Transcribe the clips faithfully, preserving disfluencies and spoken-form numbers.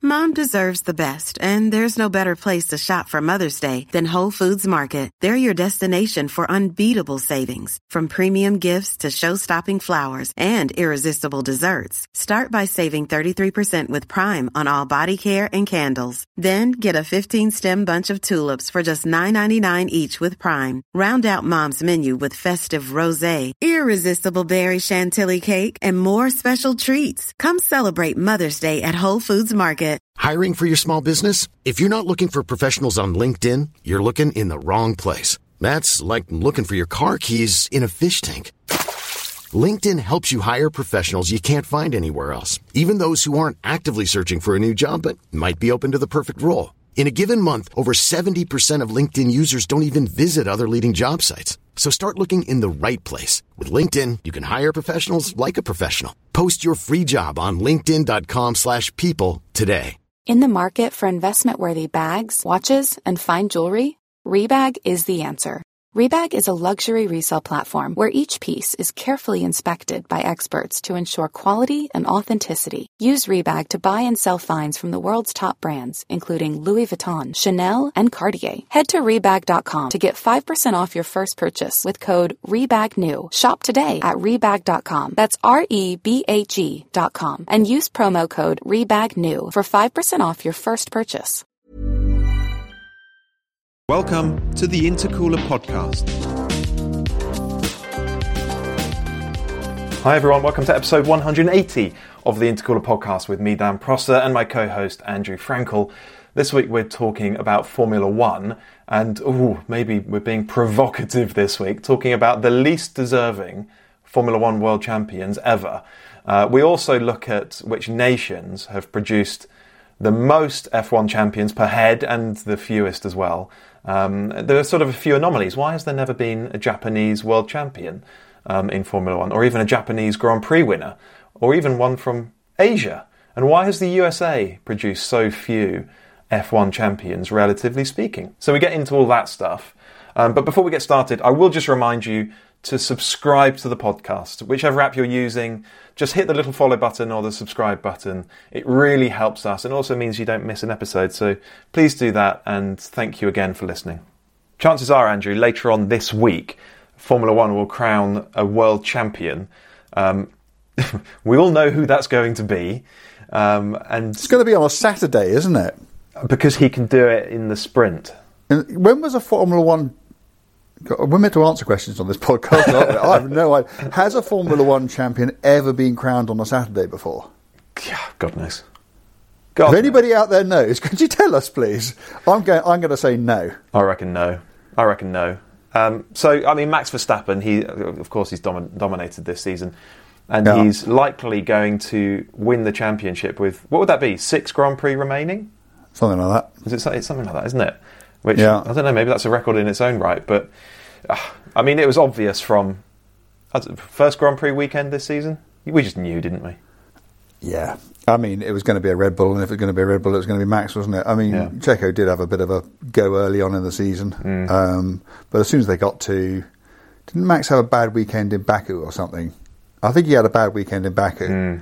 Mom deserves the best, and there's no better place to shop for Mother's Day than Whole Foods Market. They're your destination for unbeatable savings, from premium gifts to show-stopping flowers and irresistible desserts. Start by saving thirty-three percent with Prime on all body care and candles. Then get a fifteen-stem bunch of tulips for just nine ninety-nine each with Prime. Round out Mom's menu with festive rosé, irresistible berry chantilly cake, and more special treats. Come celebrate Mother's Day at Whole Foods Market. Hiring for your small business? If you're not looking for professionals on LinkedIn, you're looking in the wrong place. That's like looking for your car keys in a fish tank. LinkedIn helps you hire professionals you can't find anywhere else, even those who aren't actively searching for a new job but might be open to the perfect role. In a given month, over seventy percent of LinkedIn users don't even visit other leading job sites. So start looking in the right place. With LinkedIn, you can hire professionals like a professional. Post your free job on linkedin.com slash people today. In the market for investment-worthy bags, watches, and fine jewelry, Rebag is the answer. Rebag is a luxury resale platform where each piece is carefully inspected by experts to ensure quality and authenticity. Use Rebag to buy and sell finds from the world's top brands, including Louis Vuitton, Chanel, and Cartier. Head to Rebag dot com to get five percent off your first purchase with code REBAGNEW. Shop today at Rebag dot com. That's R E B A G dot com. And use promo code REBAGNEW for five percent off your first purchase. Welcome to the Intercooler Podcast. Hi everyone, welcome to episode one hundred eighty of the Intercooler Podcast with me, Dan Prosser, and my co-host Andrew Frankel. This week we're talking about Formula One, and ooh, maybe we're being provocative this week, talking about the least deserving Formula One world champions ever. Uh, we also look at which nations have produced the most F one champions per head and the fewest as well. Um, there are sort of a few anomalies. Why has there never been a Japanese world champion um, in Formula One, or even a Japanese Grand Prix winner, or even one from Asia? And why has the U S A produced so few F one champions, relatively speaking? So we get into all that stuff. Um, but before we get started, I will just remind you to subscribe to the podcast. Whichever app you're using, just hit the little follow button or the subscribe button. It really helps us and also means you don't miss an episode. So please do that, and thank you again for listening. Chances are, Andrew, later on this week, Formula One will crown a world champion. Um, we all know who that's going to be. Um, and it's going to be on a Saturday, isn't it? Because he can do it in the sprint. And when was a Formula One... We're meant to answer questions on this podcast, aren't we? I have no idea. Has a Formula One champion ever been crowned on a Saturday before? Yeah, God knows. God if knows. Anybody out there knows, could you tell us, please? I'm going. I'm going to say no. I reckon no. I reckon no. Um, so, I mean, Max Verstappen, he, of course, he's domin- dominated this season, and yeah. he's likely going to win the championship with, what would that be? Six Grand Prix remaining? Something like that. Is it? It's something like that, isn't it? Which, yeah. I don't know, maybe that's a record in its own right, but uh, I mean, it was obvious from uh, first Grand Prix weekend this season. We just knew, didn't we? Yeah. I mean, it was going to be a Red Bull, and if it was going to be a Red Bull, it was going to be Max, wasn't it? I mean, yeah. Checo did have a bit of a go early on in the season, mm. um, but as soon as they got to... Didn't Max have a bad weekend in Baku or something? I think he had a bad weekend in Baku. Mm.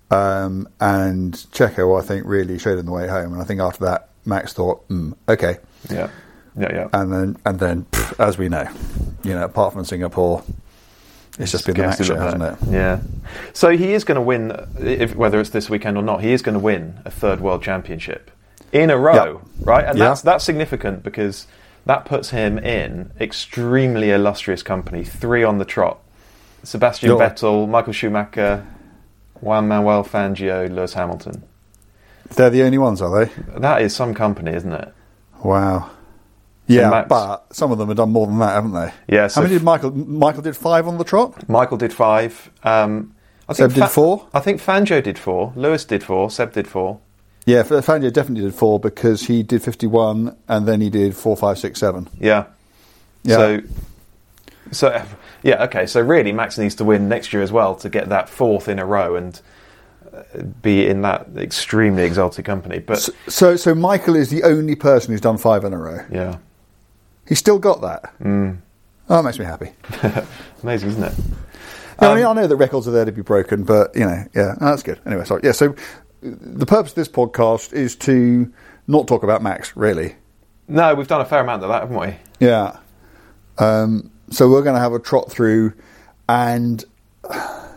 Um, and Checo, I think, really showed him the way home, and I think after that, Max thought, mm, okay. Yeah, yeah, yeah. And then, and then, pff, as we know, you know, apart from Singapore, it's just been the Max show, hasn't it? Yeah. So he is going to win, if, whether it's this weekend or not, he is going to win a third world championship in a row, yep. right? And yeah. that's that's significant because that puts him in extremely illustrious company, three on the trot. Sebastian You're... Vettel, Michael Schumacher, Juan Manuel Fangio, Lewis Hamilton. They're the only ones, are they? That is some company, isn't it? Wow. Yeah, Max, but some of them have done more than that, haven't they? Yeah. So How many did Michael? Michael did five on the trot? Michael did five. Um, I Seb think did Fa- four? I think Fangio did four. Lewis did four. Seb did four. Yeah, Fangio definitely did four because he did fifty-one and then he did four, five, six, seven. Yeah. Yeah. So, so yeah, okay. So really, Max needs to win next year as well to get that fourth in a row and be in that extremely exalted company. But so, so, so Michael is the only person who's done five in a row. Yeah. He's still got that. Mm. Oh, that makes me happy. Amazing, isn't it? No, um, I mean, I know that records are there to be broken, but, you know, yeah, no, that's good. Anyway, sorry. Yeah, so the purpose of this podcast is to not talk about Max, really. No, we've done a fair amount of that, haven't we? Yeah. Um, so we're going to have a trot through, and I,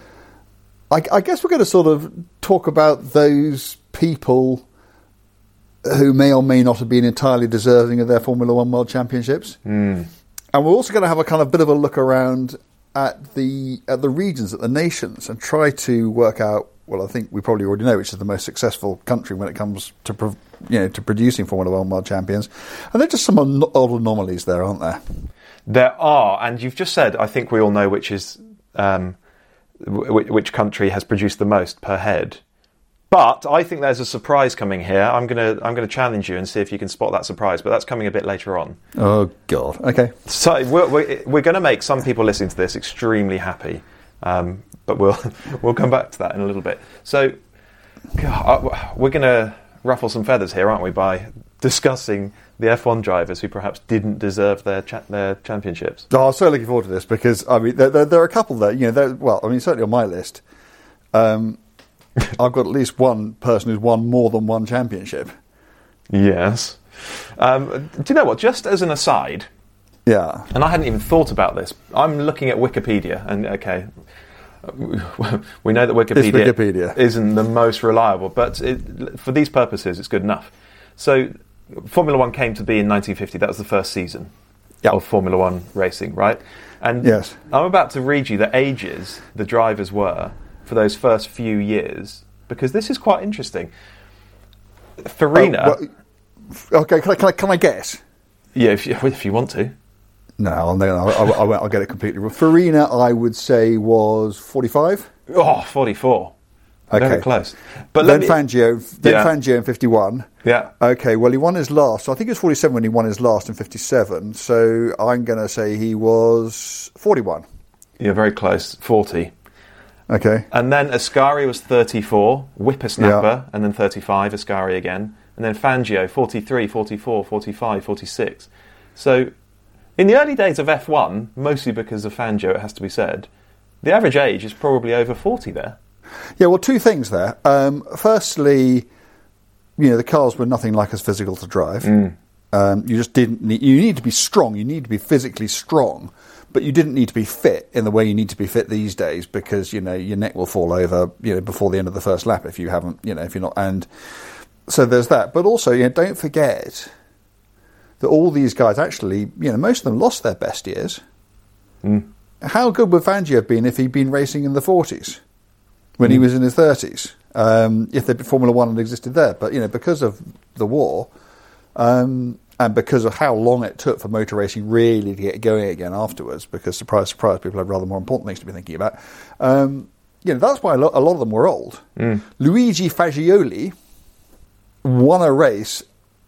I guess we're going to sort of talk about those people who may or may not have been entirely deserving of their Formula One World Championships. Mm. And we're also going to have a kind of bit of a look around at the at the regions, at the nations, and try to work out, well, I think we probably already know which is the most successful country when it comes to pro- you know to producing Formula One World Champions. And there are just some an- odd anomalies there, aren't there? There are, and you've just said, I think we all know which is um, w- which country has produced the most per head. But I think there's a surprise coming here. I'm gonna I'm gonna challenge you and see if you can spot that surprise. But that's coming a bit later on. Oh God! Okay. So we're we're, we're going to make some people listening to this extremely happy, um, but we'll we'll come back to that in a little bit. So God, we're going to ruffle some feathers here, aren't we, by discussing the F one drivers who perhaps didn't deserve their cha- their championships. Oh, I'm so looking forward to this because I mean there, there, there are a couple that you know. There, well, I mean certainly on my list. Um, I've got at least one person who's won more than one championship. Yes. Um, do you know what? Just as an aside, yeah, and I hadn't even thought about this. I'm looking at Wikipedia, and okay, we know that Wikipedia, Wikipedia. isn't the most reliable, but it, for these purposes, it's good enough. So, Formula One came to be in nineteen fifty. That was the first season yep. of Formula One racing, right? And yes. I'm about to read you the ages the drivers were for those first few years, because this is quite interesting. Farina... Uh, well, okay, can I, can, I, can I guess? Yeah, if you, if you want to. No, I'll, no, I'll, I'll, I'll get it completely wrong. Farina, I would say, was forty-five? Oh, forty-four. Okay. Very close. But then me, Fangio, then yeah. Fangio in fifty-one. Yeah. Okay, well, he won his last. So I think it was forty-seven when he won his last in fifty-seven. So I'm going to say he was forty-one. You're very close. forty. Okay. And then Ascari was thirty-four, whippersnapper, yeah. and then thirty-five, Ascari again. And then Fangio, forty-three, forty-four, forty-five, forty-six. So, in the early days of F one, mostly because of Fangio, it has to be said, the average age is probably over forty there. Yeah, well, two things there. Um, firstly, you know, the cars were nothing like as physical to drive. Mm. Um, you just didn't need, you need to be strong, you need to be physically strong. But you didn't need to be fit in the way you need to be fit these days because, you know, your neck will fall over, you know, before the end of the first lap if you haven't, you know, if you're not. And so there's that. But also, you know, don't forget that all these guys actually, you know, most of them lost their best years. Mm. How good would Fangio have been if he'd been racing in the forties when mm. he was in his thirties? Um, if the Formula One had existed there. But, you know, because of the war... Um, And because of how long it took for motor racing really to get going again afterwards, because surprise, surprise, people had rather more important things to be thinking about. Um, you know, that's why a lot, a lot of them were old. Mm. Luigi Fagioli won a race.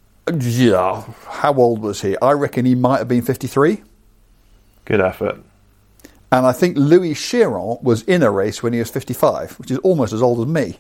Yeah, how old was he? I reckon he might have been fifty-three. Good effort. And I think Louis Chiron was in a race when he was fifty-five, which is almost as old as me.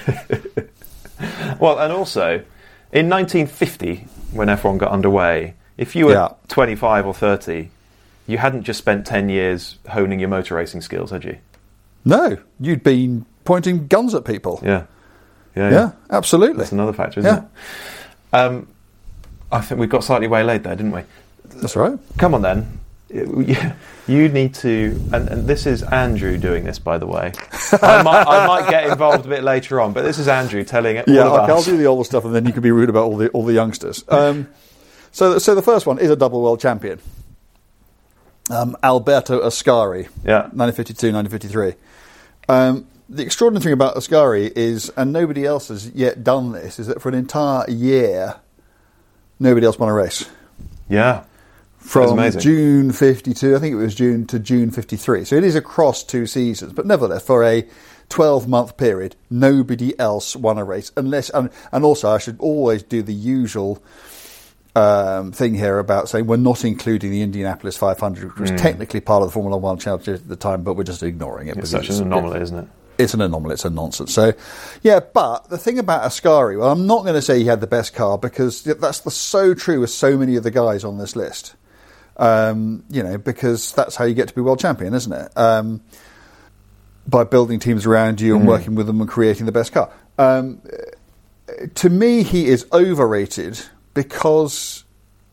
Well, and also, in nineteen fifty... when F one got underway, if you were yeah. twenty-five or thirty, you hadn't just spent ten years honing your motor racing skills, had you? No, you'd been pointing guns at people. Yeah. Yeah, yeah. yeah. absolutely. That's another factor, isn't yeah. it? Um, I think we got slightly waylaid there, didn't we? That's right. Come on then. You need to, and, and this is Andrew doing this, by the way. I might, I might get involved a bit later on, but this is Andrew telling it. Yeah, all of I'll us. do the older stuff, and then you can be rude about all the all the youngsters. Um, so, so the first one is a double world champion, um, Alberto Ascari. Yeah, nineteen fifty-two, nineteen fifty-three. Um, the extraordinary thing about Ascari is, and nobody else has yet done this, is that for an entire year, nobody else won a race. Yeah. From June fifty-two, I think it was June to June fifty-three. So it is across two seasons. But nevertheless, for a twelve-month period, nobody else won a race. unless, And, and also, I should always do the usual um, thing here about saying we're not including the Indianapolis five hundred, which was mm. technically part of the Formula One Championship at the time, but we're just ignoring it. It's such an anomaly, isn't it? It's an anomaly, it's a nonsense. So, yeah, but the thing about Ascari, well, I'm not going to say he had the best car, because that's the, so true with so many of the guys on this list. Um, you know, because that's how you get to be world champion, isn't it? Um, by building teams around you and mm. working with them and creating the best car. Um, to me, he is overrated because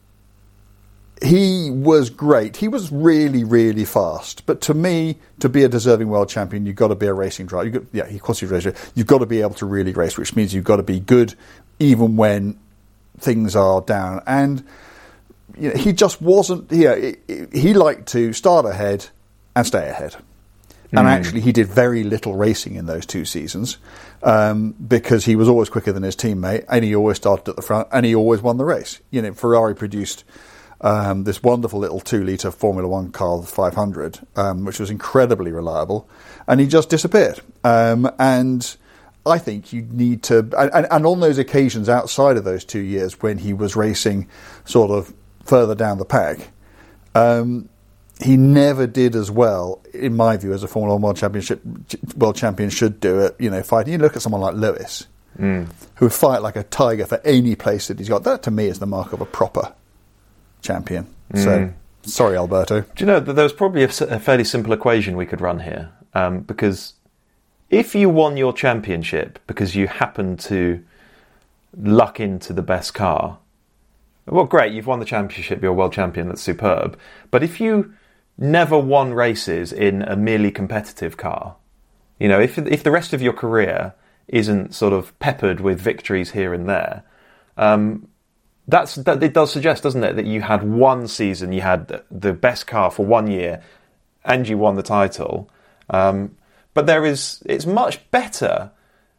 he was great. He was really, really fast. But to me, to be a deserving world champion, you've got to be a racing driver. You've got, yeah, of course he's a racer. You've got to be able to really race, which means you've got to be good even when things are down. And you know, he just wasn't... You know, he liked to start ahead and stay ahead. And mm. actually, he did very little racing in those two seasons um, because he was always quicker than his teammate, and he always started at the front, and he always won the race. You know, Ferrari produced um, this wonderful little two-litre Formula One car, the five hundred, um, which was incredibly reliable, and he just disappeared. Um, and I think you need to... And, and on those occasions outside of those two years when he was racing sort of further down the pack... Um, he never did as well, in my view, as a Formula One World Championship world champion should do it. You know, fighting. You look at someone like Lewis, mm. who would fight like a tiger for any place that he's got. That, to me, is the mark of a proper champion. Mm. So, sorry, Alberto. Do you know that there was probably a, a fairly simple equation we could run here? Um, because if you won your championship because you happened to luck into the best car, well, great, you've won the championship, you're a world champion. That's superb. But if you never won races in a merely competitive car, you know, if if the rest of your career isn't sort of peppered with victories here and there, um, that's that it does suggest, doesn't it, that you had one season, you had the best car for one year, and you won the title. Um, but there is, it's much better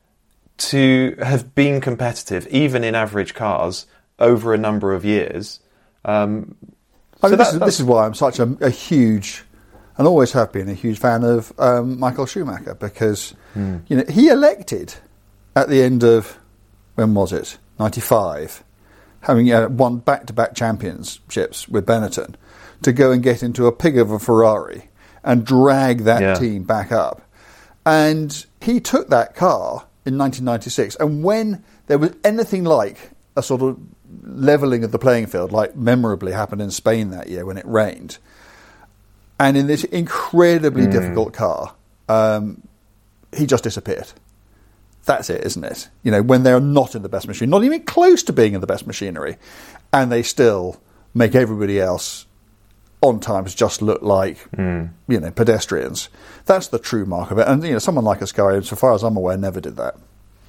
to have been competitive, even in average cars, over a number of years. Um, I mean, so this, that, is, this is why I'm such a, a huge, and always have been a huge fan of um, Michael Schumacher, because hmm. you know he elected at the end of, when was it, ninety-five, having uh, won back-to-back championships with Benetton, to go and get into a pig of a Ferrari and drag that yeah. team back up. And he took that car in nineteen ninety-six, and when there was anything like a sort of levelling of the playing field, like memorably happened in Spain that year when it rained, and in this incredibly mm. difficult car, um, he just disappeared. That's it, isn't it? You know, when they're not in the best machine, not even close to being in the best machinery, and they still make everybody else on times just look like, mm. you know, pedestrians. That's the true mark of it. And, you know, someone like Ascari, so far as I'm aware, never did that.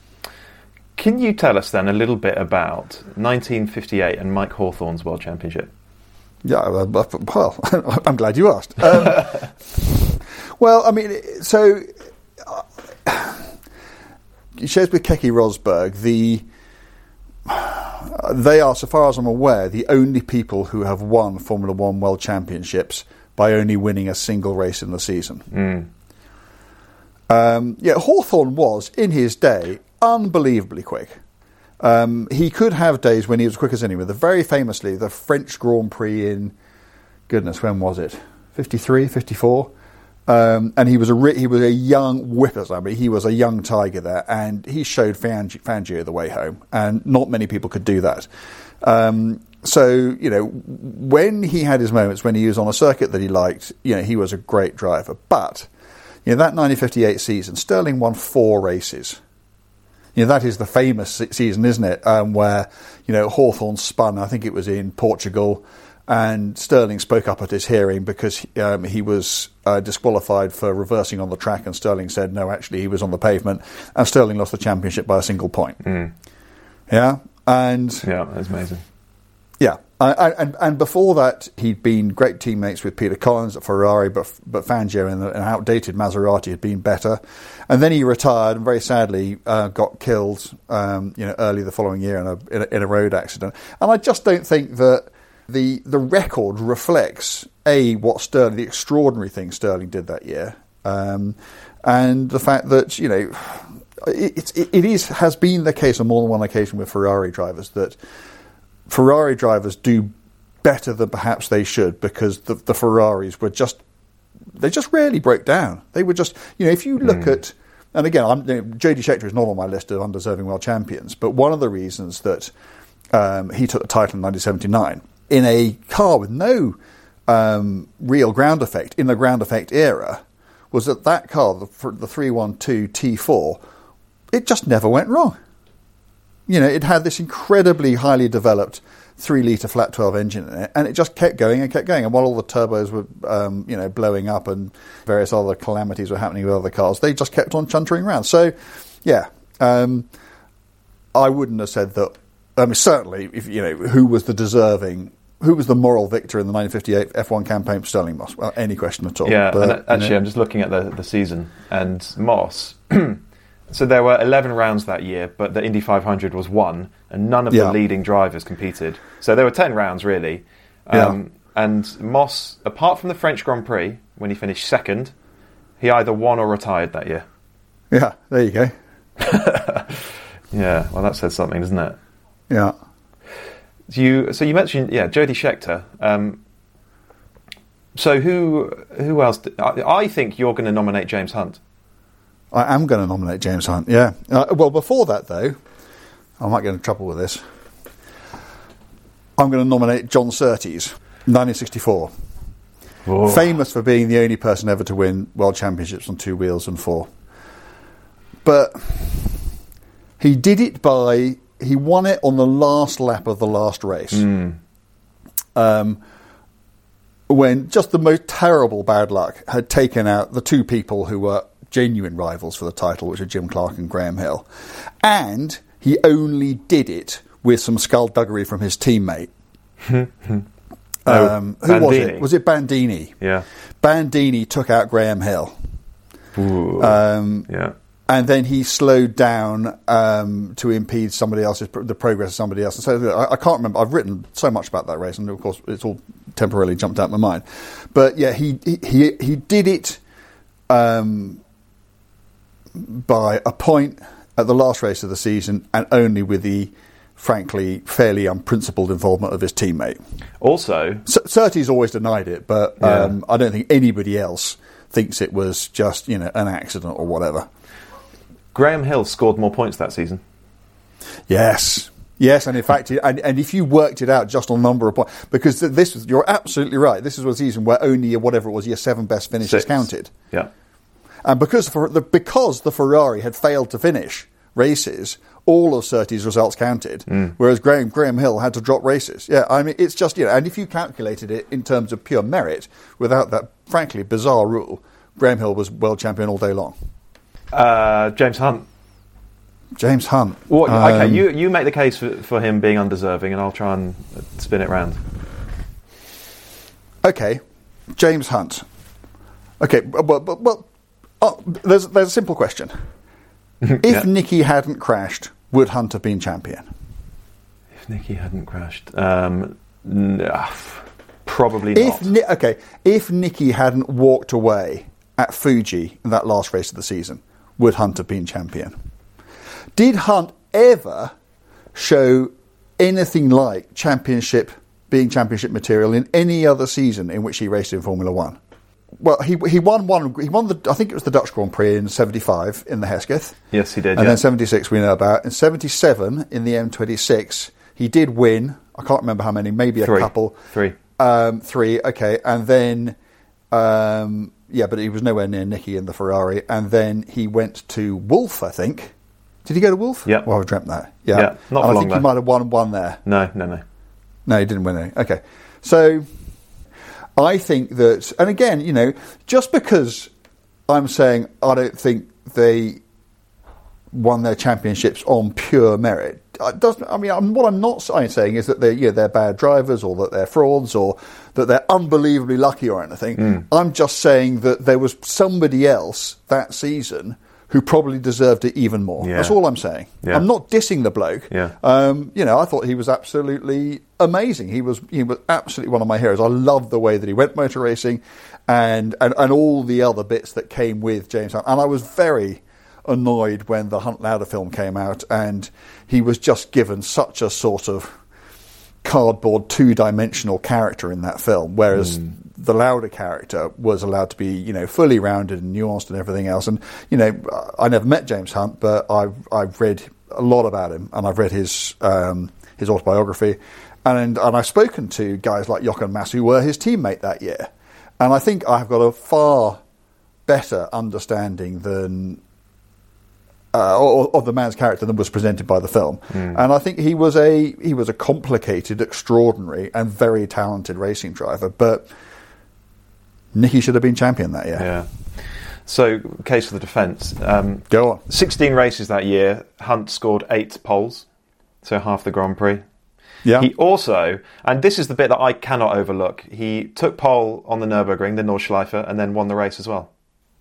Can you tell us then a little bit about nineteen fifty-eight and Mike Hawthorne's World Championship? Yeah, uh, well, I'm glad you asked. Um, well, I mean, so uh, it shares with Keke Rosberg. The they are, so far as I'm aware, the only people who have won Formula One World Championships by only winning a single race in the season. Mm. Um, yeah, Hawthorne was, in his day, unbelievably quick. Um, he could have days when he was quick as anyone. The very famously, the French Grand Prix in, goodness, when was it? fifty-three, fifty-four? Um, and he was a re- he was a young whipper. I mean, he was a young tiger there, and he showed Fangio, Fangio the way home, and not many people could do that. Um, so, you know, when he had his moments, when he was on a circuit that he liked, you know, he was a great driver. But, you know, that nineteen fifty-eight season, Sterling won four races. You know, that is the famous season, isn't it? Um, where, you know, Hawthorne spun, I think it was in Portugal, and Sterling spoke up at his hearing because um, he was uh, disqualified for reversing on the track, and Sterling said, no, actually, he was on the pavement, and Sterling lost the championship by a single point. Mm. Yeah? And... Yeah, that's amazing. Yeah. I, and, and before that, he'd been great teammates with Peter Collins at Ferrari, but but Fangio and an outdated Maserati had been better. And then he retired and very sadly uh, got killed, um, you know, early the following year in a, in a in a road accident. And I just don't think that the the record reflects a what Sterling, the extraordinary thing Sterling did that year, um, and the fact that, you know, it, it, it is has been the case on more than one occasion with Ferrari drivers that Ferrari drivers do better than perhaps they should, because the, the Ferraris were just, they just rarely broke down. They were just, you know, if you look mm. at, and again, I'm, you know, J D Scheckter is not on my list of undeserving world champions, but one of the reasons that um, he took the title in nineteen seventy-nine in a car with no um, real ground effect in the ground effect era was that that car, the, the three twelve T four, it just never went wrong. You know, it had this incredibly highly developed three litre flat twelve engine in it, and it just kept going and kept going. And while all the turbos were, um, you know, blowing up and various other calamities were happening with other cars, they just kept on chuntering around. So, yeah, um, I wouldn't have said that. I mean, certainly, if you know, who was the deserving, who was the moral victor in the nineteen fifty-eight F one campaign for Stirling Moss? Well, any question at all. Yeah, but, and actually, you know, I'm just looking at the the season, and Moss. So there were eleven rounds that year, but the Indy five hundred was one, and none of yeah. the leading drivers competed. So there were ten rounds, really. Um, yeah. And Moss, apart from the French Grand Prix, when he finished second, he either won or retired that year. Yeah, there you go. Yeah, well, that says something, doesn't it? Yeah. You, so you mentioned, yeah, Jody Scheckter. Um, so who who else? Did, I, I think you're going to nominate James Hunt. I am going to nominate James Hunt, yeah. Uh, well, before that, though, I might get in trouble with this. I'm going to nominate John Surtees, nineteen sixty-four. Whoa. Famous for being the only person ever to win World Championships on two wheels and four. But he did it by... He won it on the last lap of the last race. Mm. Um, when just the most terrible bad luck had taken out the two people who were genuine rivals for the title, which are Jim Clark and Graham Hill. And he only did it with some skullduggery from his teammate. um, oh, who was it? Was it Bandini? Yeah. Bandini took out Graham Hill. Ooh. Um, yeah. And then he slowed down um, to impede somebody else's the progress of somebody else. And so I, I can't remember. I've written so much about that race, and of course it's all temporarily jumped out of my mind. But yeah, he he he, he did it um, by a point at the last race of the season, and only with the, frankly, fairly unprincipled involvement of his teammate. Also, Surtees always denied it, but yeah. um, I don't think anybody else thinks it was just, you know, an accident or whatever. Graham Hill scored more points that season. Yes, yes, and in fact, and, and if you worked it out just on number of points, because this was, you're absolutely right. This was a season where only whatever it was, your seven best finishes Six. counted. Yeah, and because for the because the Ferrari had failed to finish races, all of Surtees' results counted, mm. whereas Graham Graham Hill had to drop races. Yeah, I mean, it's just, you know, and if you calculated it in terms of pure merit, without that frankly bizarre rule, Graham Hill was world champion all day long. Uh, James Hunt. James Hunt. What, um, okay, you you make the case for, for him being undeserving, and I'll try and spin it round. Okay, James Hunt. Okay, well, well, well oh, there's there's a simple question. If yeah. Nicky hadn't crashed, would Hunt have been champion? If Nicky hadn't crashed, um, no, probably if not. Ni- okay, if Nicky hadn't walked away at Fuji in that last race of the season, would Hunt have been champion? Did Hunt ever show anything like championship, being championship material in any other season in which he raced in Formula One? Well, he he won one. He won the. I think it was the Dutch Grand Prix in seventy-five in the Hesketh. Yes, he did. And yeah. then seventy-six we know about. In seventy-seven in the M twenty-six, he did win. I can't remember how many. Maybe a three. couple. Three. Um, three. Okay, and then. Um, Yeah, but he was nowhere near Nicky in the Ferrari. And then he went to Wolf, I think. Did he go to Wolf? Yeah. Well, I dreamt that. Yeah. yeah not and for I long, think though. he might have won one there. No, no, no. No, he didn't win any. Okay. So, I think that... And again, you know, just because I'm saying I don't think they won their championships on pure merit, it doesn't, I mean, I'm, what I'm not saying is that they're, you know, they're bad drivers or that they're frauds or that they're unbelievably lucky or anything. Mm. I'm just saying that there was somebody else that season who probably deserved it even more. Yeah. That's all I'm saying. Yeah. I'm not dissing the bloke. Yeah. Um, you know, I thought he was absolutely amazing. He was he was absolutely one of my heroes. I love the way that he went motor racing and, and, and all the other bits that came with James Hunt. And I was very annoyed when the Hunt Lauda film came out and he was just given such a sort of cardboard two-dimensional character in that film, whereas mm. the Lauda character was allowed to be, you know, fully rounded and nuanced and everything else. And, you know, I never met James Hunt, but I've, I've read a lot about him and I've read his um, his autobiography and, and I've spoken to guys like Jochen Mass who were his teammate that year. And I think I've got a far better understanding than uh, or, of the man's character than was presented by the film. Mm. And I think he was a he was a complicated, extraordinary, and very talented racing driver. But Nicky should have been champion that year. Yeah. So, case for the defence. Um, Go on. sixteen races that year. Hunt scored eight poles, so half the Grand Prix. Yeah. He also, and this is the bit that I cannot overlook, he took pole on the Nürburgring, the Nordschleife, and then won the race as well.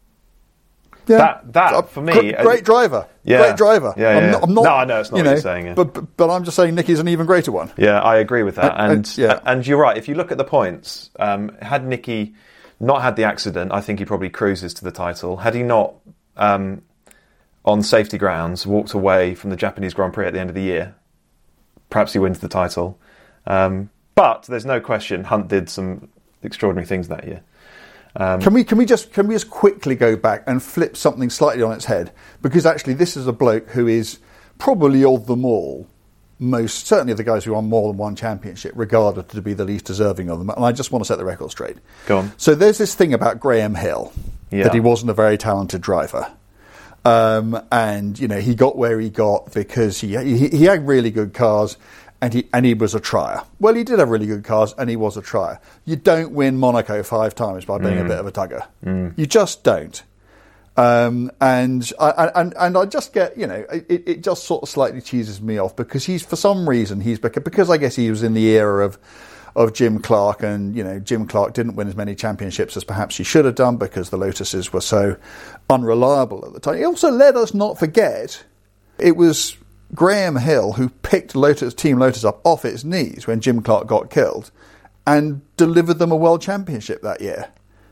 Yeah. That, that for me... Great, great driver. Yeah. Great driver. Yeah, yeah, I'm yeah. not, I'm not, no, I know, it's not you what know, you're saying. Yeah. But, but but I'm just saying Nicky's an even greater one. Yeah, I agree with that. And, and, and, yeah. and you're right, if you look at the points, um, had Nicky not had the accident, I think he probably cruises to the title. Had he not, um, on safety grounds, walked away from the Japanese Grand Prix at the end of the year, perhaps he wins the title. Um, but there's no question Hunt did some extraordinary things that year. Um, can we can we just can we just quickly go back and flip something slightly on its head? Because actually, this is a bloke who is probably of them all, most certainly of the guys who won more than one championship, regarded to be the least deserving of them. And I just want to set the record straight. Go on. So there's this thing about Graham Hill, yeah. that he wasn't a very talented driver. Um, and, you know, he got where he got because he, he he had really good cars and he and he was a trier. Well, he did have really good cars and he was a trier. You don't win Monaco five times by being mm. a bit of a tugger. Mm. You just don't. Um, and, I, and and I just get, you know, it, it just sort of slightly cheeses me off because he's, for some reason, he's because I guess he was in the era of of Jim Clark, and you know Jim Clark didn't win as many championships as perhaps he should have done because the Lotuses were so unreliable at the time. It also let us not forget it was Graham Hill who picked Lotus Team Lotus up off its knees when Jim Clark got killed and delivered them a world championship that year.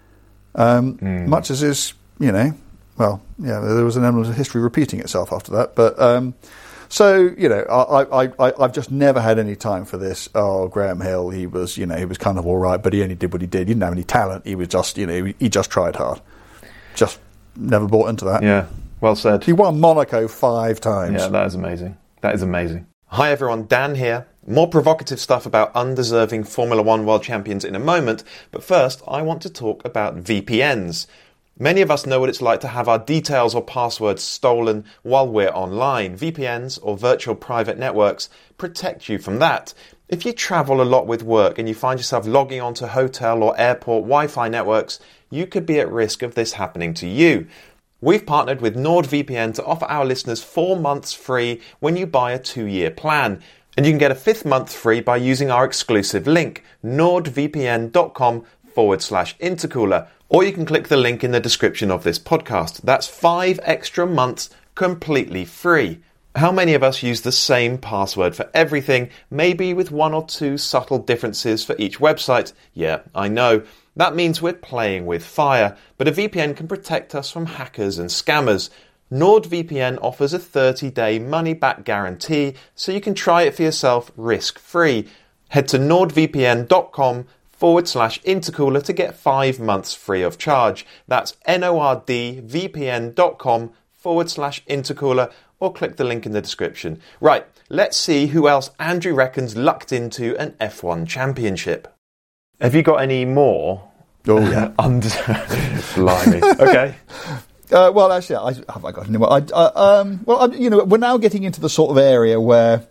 Um, mm. Much as is, you know, well, yeah, there was an element of history repeating itself after that, but. Um, So, you know, I, I, I, I've just never had any time for this. Oh, Graham Hill, he was, you know, he was kind of all right, but he only did what he did. He didn't have any talent. He was just, you know, he, he just tried hard. Just never bought into that. Yeah, well said. He won Monaco five times. Yeah, that is amazing. That is amazing. Hi everyone, Dan here. More provocative stuff about undeserving Formula One world champions in a moment, but first I want to talk about V P Ns. Many of us know what it's like to have our details or passwords stolen while we're online. V P Ns, or virtual private networks, protect you from that. If you travel a lot with work and you find yourself logging onto hotel or airport Wi-Fi networks, you could be at risk of this happening to you. We've partnered with NordVPN to offer our listeners four months free when you buy a two-year plan. And you can get a fifth month free by using our exclusive link, nordvpn.com forward slash intercooler. Or you can click the link in the description of this podcast. That's five extra months completely free. How many of us use the same password for everything, maybe with one or two subtle differences for each website? Yeah, I know. That means we're playing with fire, but a V P N can protect us from hackers and scammers. NordVPN offers a thirty-day money-back guarantee, so you can try it for yourself risk-free. Head to nordvpn.com forward slash intercooler to get five months free of charge. That's nordvpn.com forward slash intercooler, or click the link in the description. Right, let's see who else Andrew reckons lucked into an F one championship. Have you got any more? Oh, yeah. Under- Blimey. Okay. Uh, well, actually, I, have I got any more? I, uh, um, well, I'm, you know, we're now getting into the sort of area where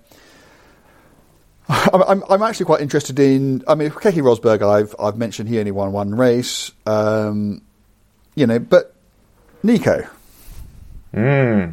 I'm, I'm actually quite interested in. I mean, Keke Rosberg, I've I've mentioned he only won one race, um, you know, but Nico. Mm.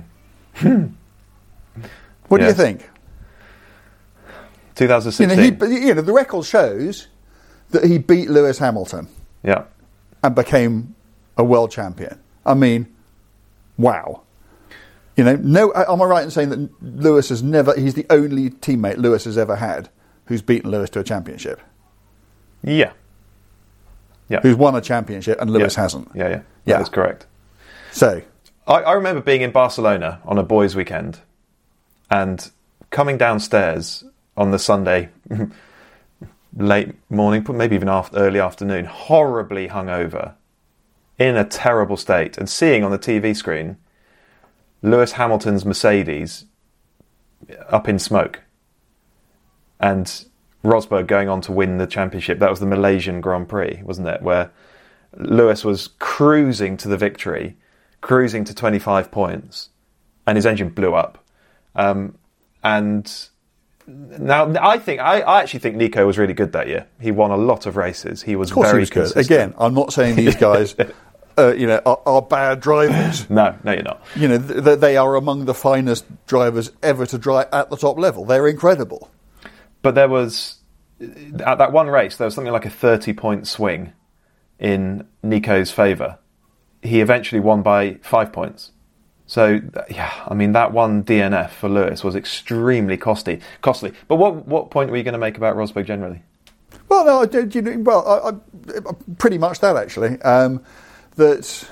What yes. do you think? twenty sixteen. You know, he, you know, the record shows that he beat Lewis Hamilton. Yeah. And became a world champion. I mean, wow. You know, no. Am I right in saying that Lewis has never? He's the only teammate Lewis has ever had who's beaten Lewis to a championship. Yeah. Yeah. Who's won a championship and Lewis yeah. hasn't. Yeah, yeah. Yeah. That's correct. So, I, I remember being in Barcelona on a boys' weekend and coming downstairs on the Sunday late morning, maybe even after, early afternoon, horribly hungover, in a terrible state, and seeing on the T V screen Lewis Hamilton's Mercedes up in smoke and Rosberg going on to win the championship. That was the Malaysian Grand Prix, wasn't it? Where Lewis was cruising to the victory, cruising to twenty-five points, and his engine blew up. Um, and now I think I, I actually think Nico was really good that year. He won a lot of races. He was of course very he was consistent. good. Again, I'm not saying these guys, uh, you know, are, are bad drivers. No, no, you're not. You know, th- they are among the finest drivers ever to drive at the top level. They're incredible. But there was, at that one race, there was something like a thirty-point swing in Nico's favour. He eventually won by five points. So, yeah, I mean, that one D N F for Lewis was extremely costly. Costly. But what what point were you going to make about Rosberg generally? Well, no, I did. You know, well, I, I, pretty much that actually. Um, that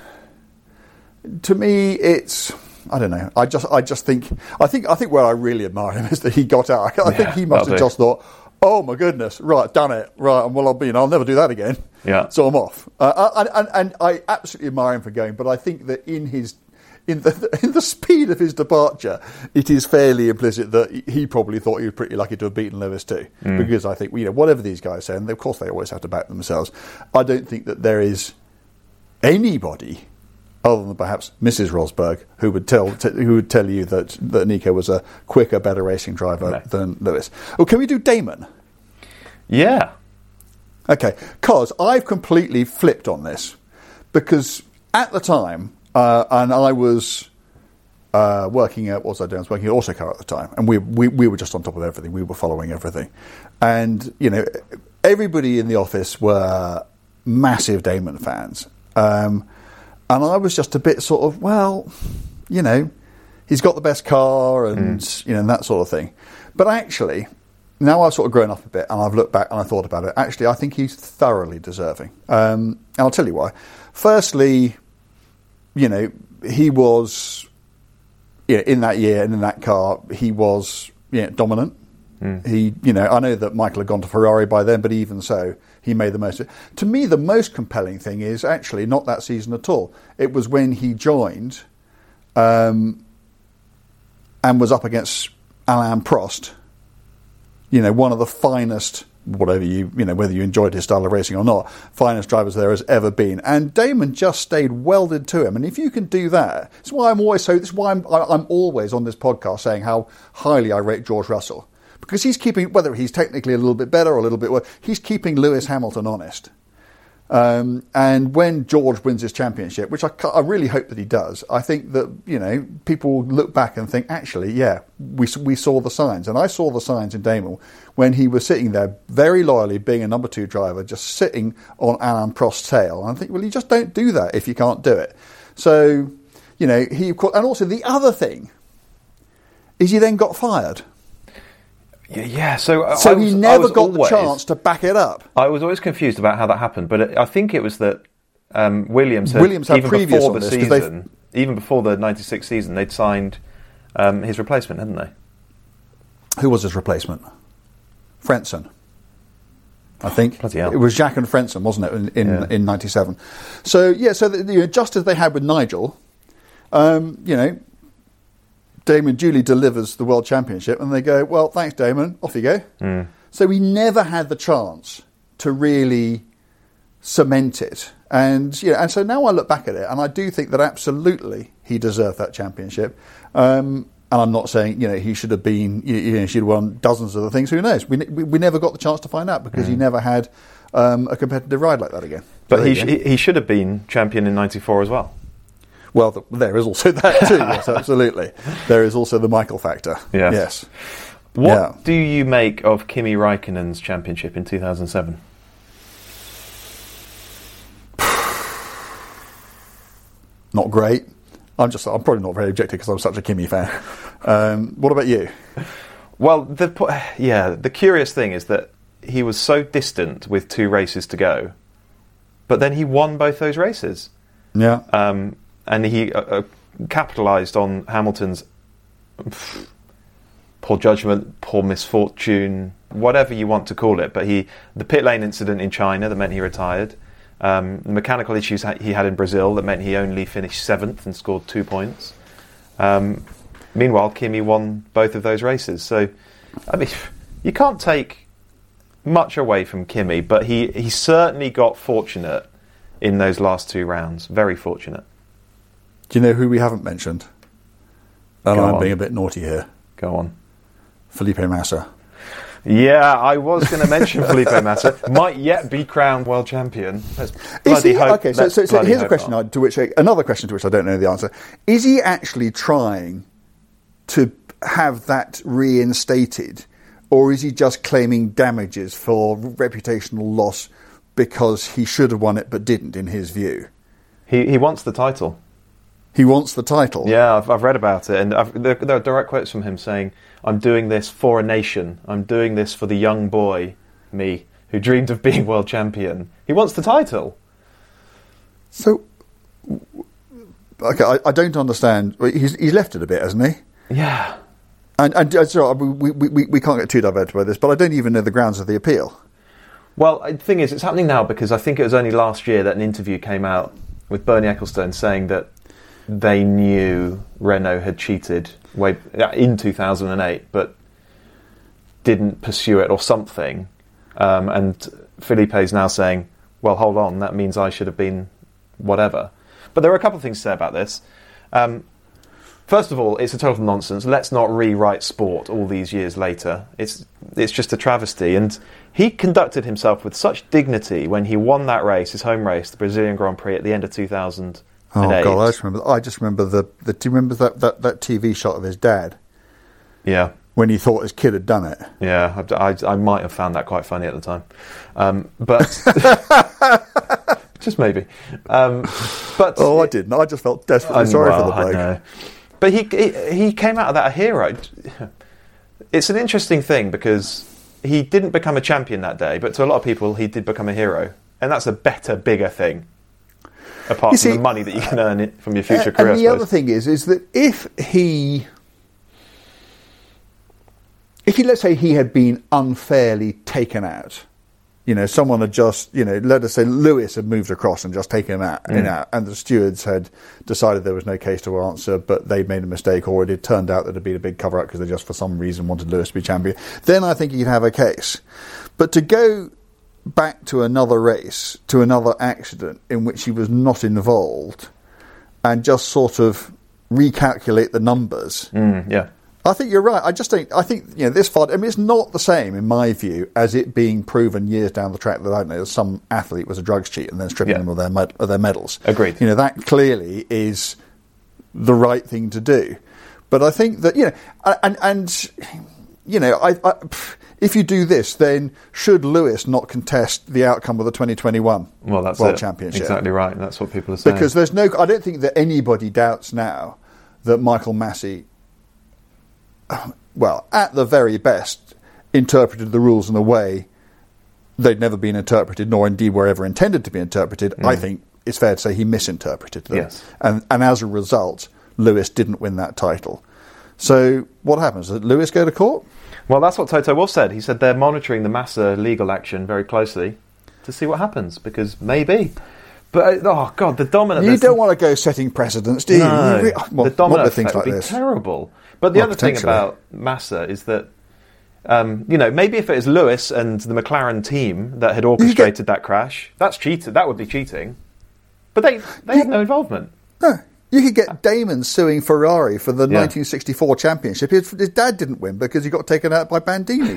to me, it's. I don't know. I just, I just think, I think, I think where I really admire him is that he got out. I, I yeah, think he must have just thought, "Oh my goodness, right, done it, right." Well, I'll be, you know, I'll never do that again. Yeah. So I'm off. Uh, and, and, and I absolutely admire him for going, but I think that in his, in the in the speed of his departure, it is fairly implicit that he probably thought he was pretty lucky to have beaten Lewis too. Mm. Because I think, you know, whatever these guys say, and of course they always have to back themselves. I don't think that there is anybody, other than perhaps Missus Rosberg, who would tell t- who would tell you that, that Nico was a quicker, better racing driver no. than Lewis. Oh, can we do Damon? Yeah. Okay, because I've completely flipped on this. Because at the time, uh, and I was uh, working at, what was I doing? I was working at Autocar at the time, and we, we we were just on top of everything. We were following everything. And, you know, everybody in the office were massive Damon fans. Um And I was just a bit sort of, well, you know, he's got the best car and, mm. you know, and that sort of thing. But actually, now I've sort of grown up a bit and I've looked back and I thought about it. Actually, I think he's thoroughly deserving. Um, and I'll tell you why. Firstly, you know, he was, you know, in that year and in that car, he was, you know, dominant. Mm. He, you know, I know that Michael had gone to Ferrari by then, but even so, he made the most of it. To me, the most compelling thing is actually not that season at all. It was when he joined um, and was up against Alain Prost, you know, one of the finest, whatever you, you know, whether you enjoyed his style of racing or not, finest drivers there has ever been. And Damon just stayed welded to him. And if you can do that, it's why I'm always so, this is why I'm, I'm always on this podcast saying how highly I rate George Russell. Because he's keeping, whether he's technically a little bit better or a little bit worse, he's keeping Lewis Hamilton honest. Um, and when George wins his championship, which I, I really hope that he does, I think that, you know, people look back and think, actually, yeah, we we saw the signs. And I saw the signs in Damon when he was sitting there very loyally being a number two driver, just sitting on Alain Prost's tail. And I think, well, you just don't do that if you can't do it. So, you know, he, and also the other thing is he then got fired. Yeah, so so was, he never got always, the chance to back it up. I was always confused about how that happened, but it, I think it was that um, Williams had, Williams had even previous before on the this, season, even before the ninety-six season, they'd signed um, his replacement, hadn't they? Who was his replacement? Frentzen, I think. Bloody hell. It was Jacques and Frentzen, wasn't it, in in, yeah. in ninety-seven? So yeah, so the, you know, just as they had with Nigel, um, you know. Damon duly delivers the World Championship and they go, well, thanks, Damon, off you go. Mm. So he never had the chance to really cement it. And you know, and so now I look back at it and I do think that absolutely he deserved that championship. Um, and I'm not saying, you know, he should have been, you know, he should have won dozens of the things. Who knows? We we, we never got the chance to find out because mm. he never had um, a competitive ride like that again. But so he, sh- he should have been champion in ninety-four as well. Well, the, there is also that too, yes, absolutely. There is also the Michael factor. Yes. yes. What yeah. do you make of Kimi Räikkönen's championship in two thousand seven? Not great. I'm just, I'm probably not very objective because I'm such a Kimi fan. Um, what about you? Well, the yeah, the curious thing is that he was so distant with two races to go, but then he won both those races. Yeah. Um, and he uh, uh, capitalised on Hamilton's pff, poor judgment, poor misfortune, whatever you want to call it. But he, the pit lane incident in China that meant he retired, um, the mechanical issues he had in Brazil that meant he only finished seventh and scored two points. Um, meanwhile, Kimi won both of those races. So, I mean, you can't take much away from Kimi, but he, he certainly got fortunate in those last two rounds. Very fortunate. Do you know who we haven't mentioned? And Go I'm on. being a bit naughty here. Go on. Felipe Massa. Yeah, I was going to mention Felipe Massa. Might yet be crowned world champion. Let's Is bloody he, hope. okay, so, let's so, so bloody here's a hope question not. I, to which I, another question to which I don't know the answer. Is he actually trying to have that reinstated, or is he just claiming damages for reputational loss because he should have won it but didn't, in his view? He he wants the title. He wants the title. Yeah, I've, I've read about it, and I've, there, there are direct quotes from him saying, "I'm doing this for a nation. I'm doing this for the young boy, me, who dreamed of being world champion." He wants the title. So, okay, I, I don't understand. He's, he's left it a bit, hasn't he? Yeah. And, and uh, sorry, we, we, we, we can't get too diverted by this, but I don't even know the grounds of the appeal. Well, the thing is, it's happening now because I think it was only last year that an interview came out with Bernie Ecclestone saying that they knew Renault had cheated way in two thousand eight, but didn't pursue it or something. Um, and Felipe is now saying, well, hold on, that means I should have been whatever. But there are a couple of things to say about this. Um, first of all, it's a total nonsense. Let's not rewrite sport all these years later. It's it's just a travesty. And he conducted himself with such dignity when he won that race, his home race, the Brazilian Grand Prix, at the end of two thousand eight. Oh God, I just remember. I just remember the. the do you remember that, that, that T V shot of his dad Yeah, when he thought his kid had done it? yeah. I, I, I might have found that quite funny at the time, um, but just maybe. Um, but Oh, I didn't. I just felt desperately I'm- sorry well, for the I bloke. know. But he, he he came out of that a hero. It's an interesting thing because he didn't become a champion that day, but to a lot of people, he did become a hero, and that's a better, bigger thing. Apart You from see, the money that you can earn it from your future and career, and I the suppose. other thing is, is that if he, if he, let's say he had been unfairly taken out, you know, someone had just, you know, let us say Lewis had moved across and just taken him out, Mm. you know, and the stewards had decided there was no case to answer, but they'd made a mistake, or it had turned out that it had been a big cover-up because they just, for some reason, wanted Lewis to be champion, then I think you'd have a case. But to go back to another race, to another accident in which he was not involved, and just sort of recalculate the numbers. Mm, yeah. I think you're right. I just think I think you know this fight. I mean, it's not the same in my view as it being proven years down the track that I don't know some athlete was a drugs cheat and then stripping Yeah. them of their med- of their medals. Agreed. You know that clearly is the right thing to do. But I think that you know, and and you know, I. I if you do this, then should Lewis not contest the outcome of the twenty twenty-one Well, that's World it. Championship? Exactly right. That's what people are saying. Because there's no, I don't think that anybody doubts now that Michael Massey, well, at the very best, interpreted the rules in a way they'd never been interpreted, nor indeed were ever intended to be interpreted. Mm. I think it's fair to say he misinterpreted them. Yes. And, and as a result, Lewis didn't win that title. So what happens? Did Lewis go to court? Well, that's what Toto Wolff said. He said they're monitoring the Massa legal action very closely to see what happens, because maybe. But, oh, God, the dominant... You don't want to go setting precedents, do you? No, you re- well, the domino not with things effect like would be this. terrible. But the Well, other thing potentially. about Massa is that, um, you know, maybe if it was Lewis and the McLaren team that had orchestrated that crash, that's cheated. That would be cheating. But they, they had no involvement. No. You could get Damon suing Ferrari for the Yeah. nineteen sixty-four championship. His, his dad didn't win because he got taken out by Bandini.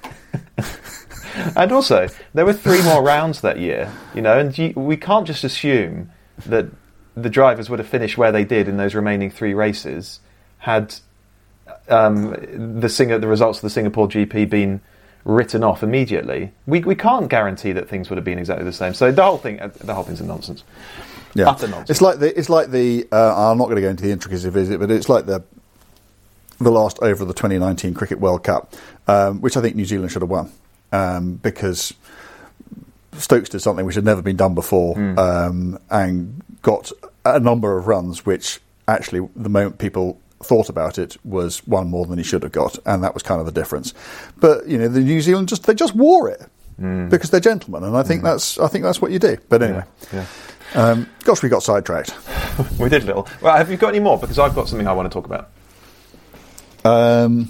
And also, there were three more rounds that year, you know, and you, we can't just assume that the drivers would have finished where they did in those remaining three races had um, the Sing- the results of the Singapore G P been written off immediately. We we can't guarantee that things would have been exactly the same. So the whole thing, the whole thing's a nonsense. Yeah, Utter nonsense. it's like the it's like the. Uh, I'm not going to go into the intricacies of it, but it's like the the last over of the twenty nineteen Cricket World Cup, um, which I think New Zealand should have won um, because Stokes did something which had never been done before Mm. um, and got a number of runs, which actually the moment people thought about it was one more than he should have got, and that was kind of the difference. But you know, the New Zealand just they just wore it Mm. because they're gentlemen, and I think Mm. that's I think that's what you do. But anyway. Yeah. yeah. Um, gosh, we got sidetracked. We did a little. Well, have you got any more? Because I've got something I want to talk about. Um,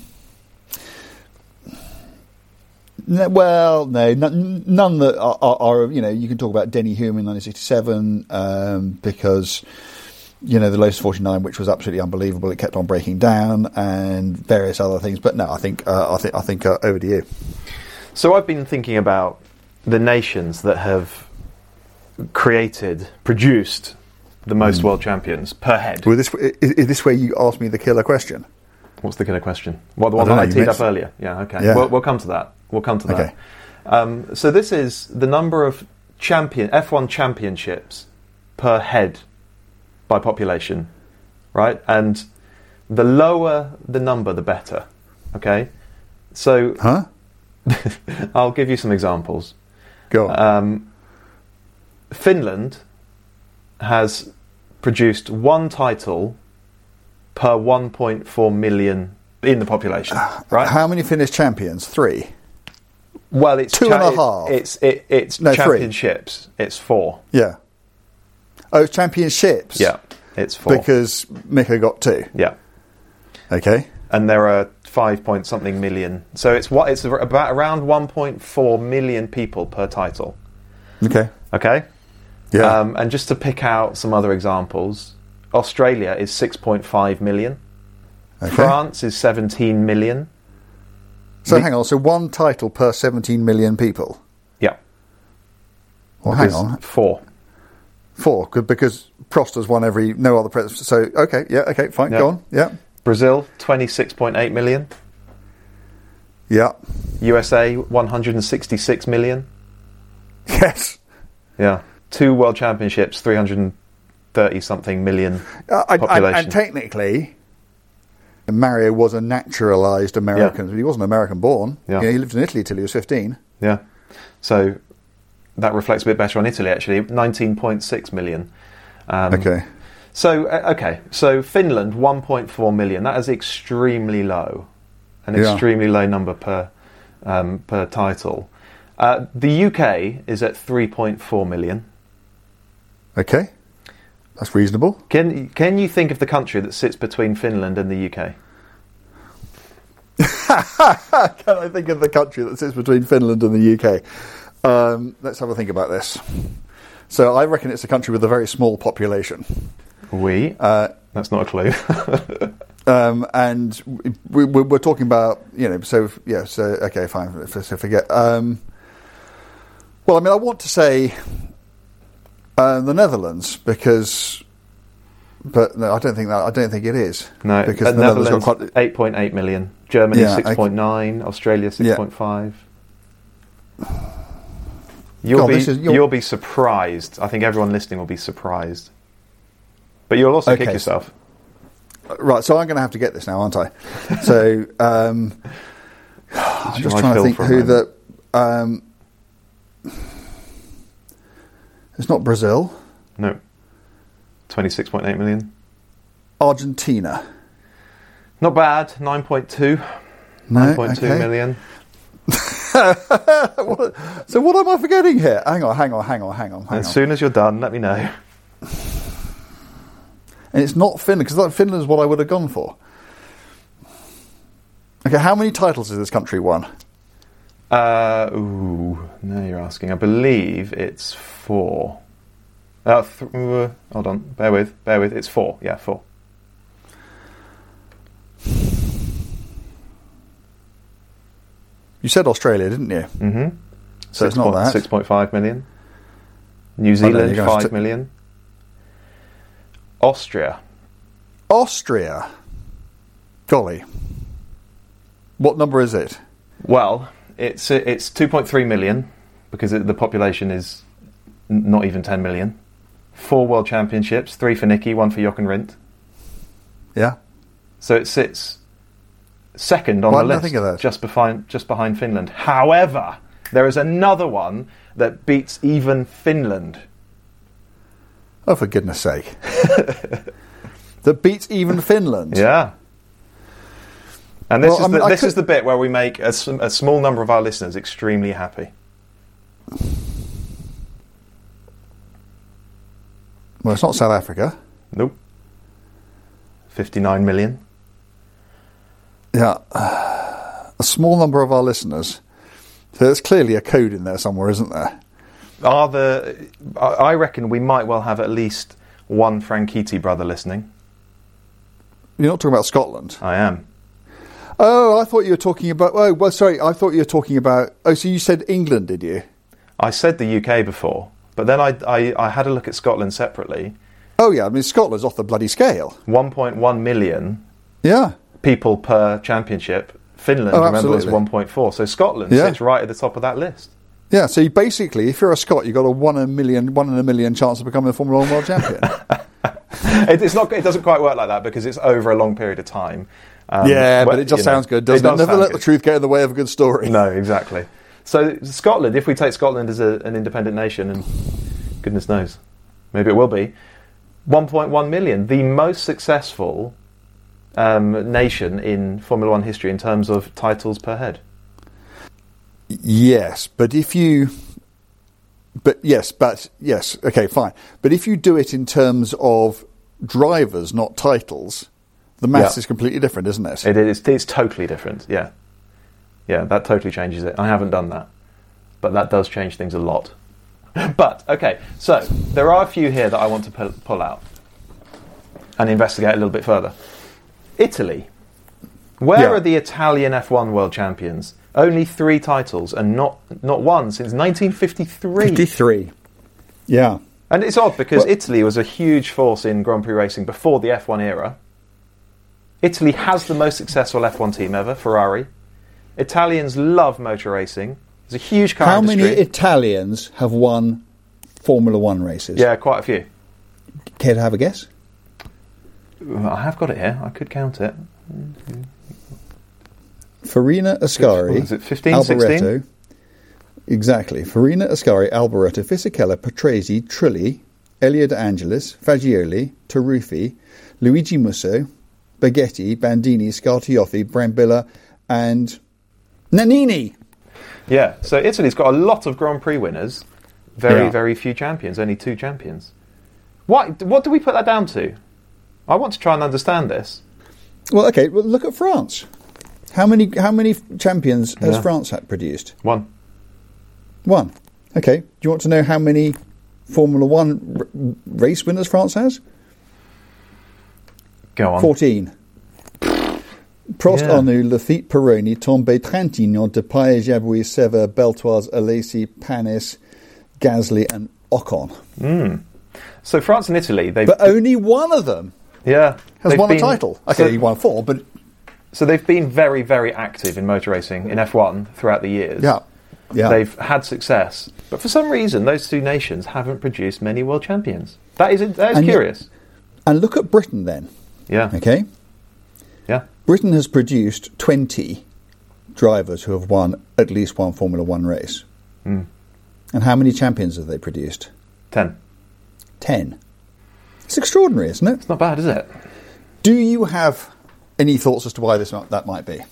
no, well, no, n- none that are, are, are, you know, you can talk about Denny Hume in nineteen sixty-seven um, because you know, the Lotus forty-nine, which was absolutely unbelievable. It kept on breaking down, and various other things. But no, I think uh, I think I think uh, over to you. So I've been thinking about the nations that have created, produced the most mm. world champions per head. Well, this is, is this where you asked me the killer question? What's the killer question? Well, the one that I teed up earlier. Yeah, okay. Yeah. We'll, we'll come to that. We'll come to that. Okay. Um, so this is the number of champion F one championships per head by population, right? And the lower the number, the better. Okay. So, huh? I'll give you some examples. Go on. Um, Finland has produced one title per one point four million in the population, right? How many Finnish champions? Three. Well, it's two cha- and a half. It, it's it, it's no, championships. Three. It's four. Yeah. Oh, it's championships. Yeah, it's four because Mikko got two. Yeah. Okay. And there are five point something million. So it's what it's about around one point four million people per title. Okay. Okay. Yeah. Um, and just to pick out some other examples, Australia is six point five million. Okay. France is seventeen million. So the- hang on. So one title per seventeen million people. Yeah. Well, because hang on. Four. Four, good, because Prost's won every no other president. So okay, yeah, okay, fine, Yeah. go on, yeah. Brazil twenty-six point eight million. Yeah. U S A one hundred sixty-six million. Yes. Yeah. Two world championships, three hundred thirty something million Uh, population. and, and technically, Mario was a naturalised American. Yeah. He wasn't American born. Yeah. You know, he lived in Italy till he was fifteen. Yeah. So that reflects a bit better on Italy, actually. nineteen point six million. Um, okay. So, uh, okay. So Finland, one point four million. That is extremely low. An Yeah. extremely low number per um, per title. Uh, the U K is at three point four million. Okay. That's reasonable. Can can you think of the country that sits between Finland and the U K? Can I think of the country that sits between Finland and the U K? Um, let's have a think about this. So I reckon it's a country with a very small population. We? Uh, That's not a clue. um, and we, we, we're talking about, you know, so, yeah, so, okay, fine, so forget. Um, well, I mean, I want to say uh, the Netherlands, because, but no, I don't think that, I don't think it is. No, because the Netherlands, Netherlands got quite, eight point eight million. Germany Yeah, six point nine. okay. Australia six point five. You'll God, be this is- you're- you'll be surprised. I think everyone listening will be surprised. But you'll also Okay. kick yourself. Right, so I'm going to have to get this now, aren't I? So, um, I'm just I trying to feel think for a who moment. the... Um, it's not Brazil. No. twenty-six point eight million. Argentina. Not bad. nine point two. No, nine point two okay. million. What- so what am I forgetting here? Hang on, hang on, hang on, hang on, hang As on. soon as you're done, let me know. And it's not Finland, because Finland is what I would have gone for. Okay, how many titles has this country won? Uh, ooh, now you're asking. I believe it's four. Uh, th- uh, hold on, bear with, bear with. It's four. Yeah, four. You said Australia, didn't you? Mm-hmm. So it's not that. six point five million. New Oh, there Zealand, you go. five million. Austria. Austria. Golly. What number is it? Well, it's it's two point three million because it, the population is n- not even ten million. Four world championships, three for Nicky, one for Jochen Rindt. Yeah. So it sits second on Why the didn't I list, think of that? just behind just behind Finland. However, there is another one that beats even Finland. Oh, for goodness sake. That beats even Finland. Yeah. And this Well, is I mean, the, I this could- is the bit where we make a, sm- a small number of our listeners extremely happy. Well, it's not South Africa. Nope. fifty-nine million. Yeah. A small number of our listeners. So there's clearly a code in there somewhere, isn't there? Are the? I I reckon we might well have at least one Franchitti brother listening. You're not talking about Scotland? I am. Oh, I thought you were talking about... Oh, well, sorry, I thought you were talking about... Oh, so you said England, did you? I said the U K before, but then I, I, I had a look at Scotland separately. Oh, yeah, I mean, Scotland's off the bloody scale. one point one million yeah. people per championship. Finland, oh, remember, absolutely. was one point four. So Scotland yeah. sits right at the top of that list. Yeah, so you basically, if you're a Scot, you've got a one in a million, one in a million chance of becoming a Formula One world champion. it, it's not. It doesn't quite work like that because it's over a long period of time. Um, yeah, well, but it just sounds know, good, doesn't it? it? Does Never let good. the truth get in the way of a good story. No, exactly. So Scotland, if we take Scotland as a, an independent nation, and goodness knows, maybe it will be, one point one million, the most successful um, nation in Formula One history in terms of titles per head. Yes, but if you... But yes, but yes, okay, fine. But if you do it in terms of drivers, not titles, the maths yeah. is completely different, isn't it? It is. It's totally different. Yeah, yeah, that totally changes it. I haven't done that, but that does change things a lot. But okay, so there are a few here that I want to pull, pull out and investigate a little bit further. Italy. Where yeah. are the Italian F one world champions? Only three titles and not not one since nineteen fifty-three. fifty-three. Yeah. And it's odd because well, Italy was a huge force in Grand Prix racing before the F one era. Italy has the most successful F one team ever, Ferrari. Italians love motor racing. There's a huge car How industry. many Italians have won Formula One races? Yeah, quite a few. Care to have a guess? I have got it here. I could count it. Farina Ascari, is it fifteen, Alboreto, sixteen? Exactly. Farina Ascari, Alboreto, Fisichella, Patrese, Trulli, Elia De Angelis, Fagioli, Taruffi, Luigi Musso, Baghetti, Bandini, Scartioffi, Brambilla, and Nannini. Yeah, so Italy's got a lot of Grand Prix winners, very, yeah. very few champions, only two champions. What, what do we put that down to? I want to try and understand this. Well, okay, well, look at France. How many how many champions has Yeah. France had produced? One. One. Okay. Do you want to know how many Formula One r- race winners France has? Go on. Fourteen. Prost, Yeah. Arnoux, Lafitte, Peroni, Tombe, Trintignant, Depay, Jabouille, Sever, Beltoise, Alesi, Panis, Gasly, and Ocon. Mm. So France and Italy, they've... But only one of them yeah, has they've won been, a title. Okay, so, he won four, but... So they've been very, very active in motor racing, in F one, throughout the years. Yeah. Yeah. They've had success. But for some reason, those two nations haven't produced many world champions. That is, that is and curious. Yet, and look at Britain then. Yeah. Okay? Yeah. Britain has produced twenty drivers who have won at least one Formula One race. Mm. And how many champions have they produced? Ten. Ten. It's extraordinary, isn't it? It's not bad, is it? Do you have any thoughts as to why this might, that might be?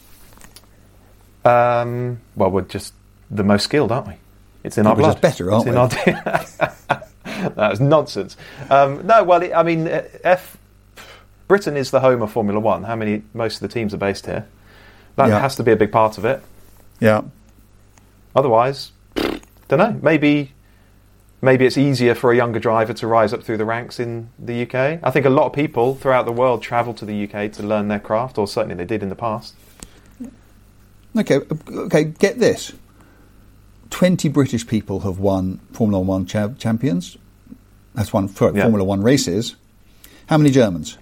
Um, well, we're just the most skilled, aren't we? It's in our We're blood. just better, aren't it's we? In our That's nonsense. Um, no, well, it, I mean, uh, F. Britain is the home of Formula One. How many? Most of the teams are based here. That Yeah. has to be a big part of it. Yeah. Otherwise, don't know. Maybe, maybe it's easier for a younger driver to rise up through the ranks in the U K. I think a lot of people throughout the world travel to the U K to learn their craft, or certainly they did in the past. Okay, okay, get this. twenty British people have won Formula One cha- champions. That's won for Yeah. Formula One races. How many Germans?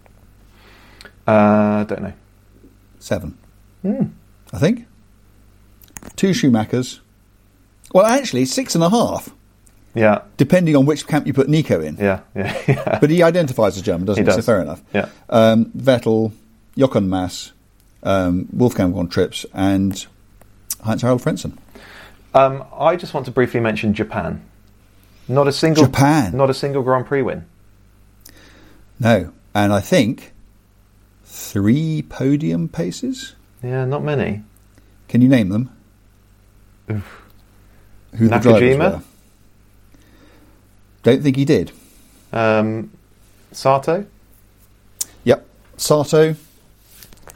Uh, don't know. Seven. Mm. I think. Two Schumachers. Well, actually, six and a half, Yeah, depending on which camp you put Nico in. yeah, yeah. yeah. But he identifies as German, doesn't He he? does. So fair enough. Yeah. Um, Vettel, Jochen Mass, um, Wolfgang von Trips, and Heinz-Harald Frentzen. Um, I just want to briefly mention Japan. Not a single Japan. Not a single Grand Prix win. No. And I think three podium paces? Yeah, not many. Can you name them? Oof. Who the drivers Nakajima? were? Don't think he did. Um, Sato? Yep. Sato,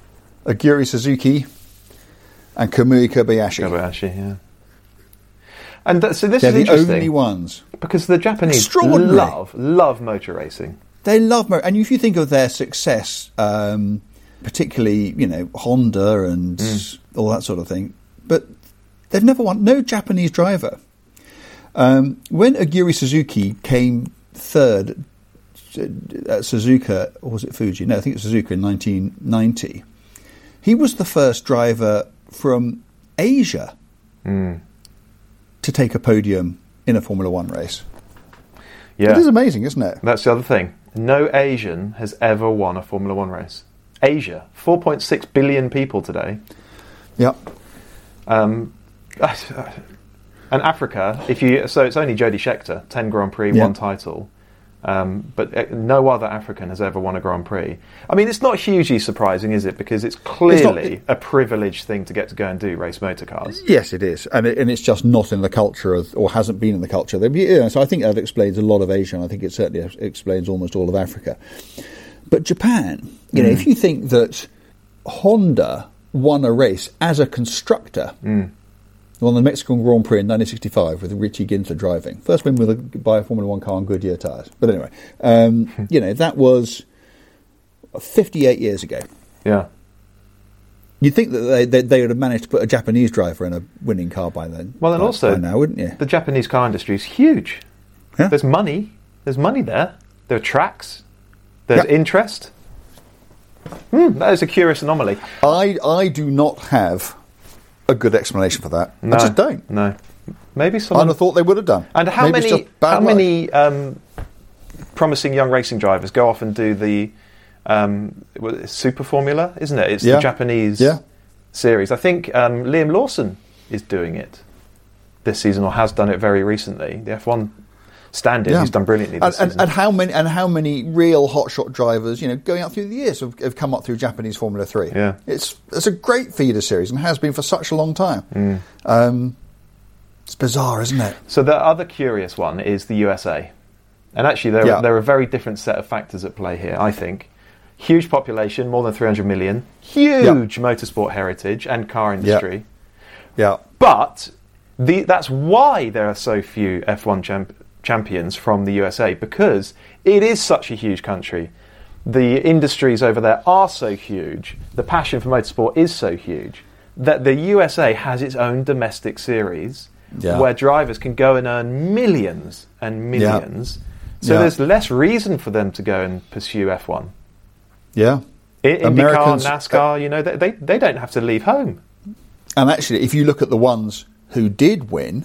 Aguri Suzuki, and Kamui Kobayashi. Kobayashi, yeah. And th- so this They're is the interesting. only ones. Because the Japanese Extraordinary. love, love motor racing. They love motor. And if you think of their success, um, particularly, you know, Honda and mm. all that sort of thing, but they've never won. No Japanese driver. Um, when Aguri Suzuki came third at Suzuka, or was it Fuji? No, I think it was Suzuka in nineteen ninety. He was the first driver from Asia mm. to take a podium in a Formula One race. Yeah. It is amazing, isn't it? That's the other thing. No Asian has ever won a Formula One race. Asia, four point six billion people today. Yeah. Um, and Africa, if you so it's only Jody Scheckter, ten Grand Prix, yeah. one title. Um, but no other African has ever won a Grand Prix. I mean, it's not hugely surprising, is it? Because it's clearly it's not, a privileged thing to get to go and do, race motor cars. Yes, it is. And, it, and it's just not in the culture, of, or hasn't been in the culture. You know, so I think that explains a lot of Asia, and I think it certainly explains almost all of Africa. But Japan, you mm. know, if you think that Honda won a race as a constructor... Mm. Won the Mexican Grand Prix in nineteen sixty-five with Richie Ginther driving. First win with a, by a Formula One car on Goodyear tyres. But anyway, um, you know, that was fifty-eight years ago. Yeah. You'd think that they, they they would have managed to put a Japanese driver in a winning car by then. Well, and by, also, by now, wouldn't you? The Japanese car industry is huge. Yeah. There's money. There's money there. There are tracks. There's yeah. interest. Hmm, that is a curious anomaly. I I do not have a good explanation for that. No, I just don't. No, maybe someone. I'd have thought they would have done. And how maybe many? How luck. many um, promising young racing drivers go off and do the um, Super Formula? Isn't it? It's yeah. the Japanese yeah. series. I think um, Liam Lawson is doing it this season, or has done it very recently. The F one stand-in, yeah. he's done brilliantly this and, season. And, and how many? And how many real hotshot drivers, you know, going up through the years have, have come up through Japanese Formula Three? Yeah, it's it's a great feeder series and has been for such a long time. Mm. Um, it's bizarre, isn't it? So the other curious one is the U S A, and actually there yeah. there are a very different set of factors at play here. I think huge population, more than three hundred million, huge yeah. motorsport heritage and car industry. Yeah, yeah. But the that's why there are so few F one champ- champions from the U S A, because it is such a huge country. The industries over there are so huge, the passion for motorsport is so huge, that the U S A has its own domestic series yeah. where drivers can go and earn millions and millions. Yeah. So yeah. there's less reason for them to go and pursue F one. Yeah. I- IndyCar, NASCAR, uh, you know, they, they they don't have to leave home. And actually, if you look at the ones who did win,